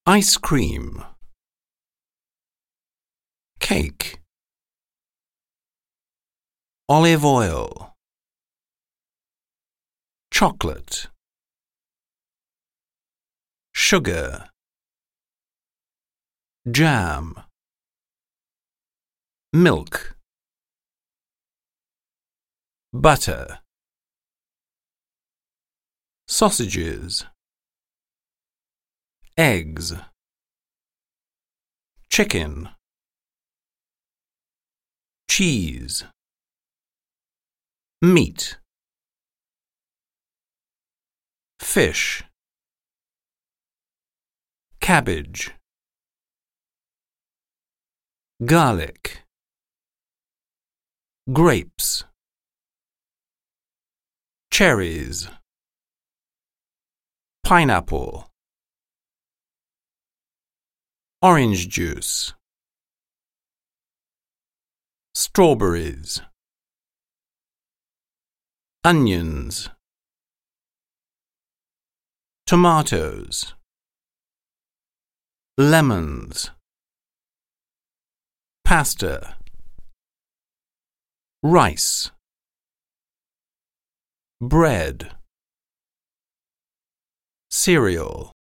Ice cream. Cake. Olive oil. Chocolate. Sugar. Jam. Milk. Butter. Sausages. Eggs. Chicken. Cheese. Meat. Fish. Cabbage. Garlic. Grapes. Cherries. Pineapple. Orange juice. Strawberries. Onions. Tomatoes. Lemons. Pasta. Rice. Bread. Cereal.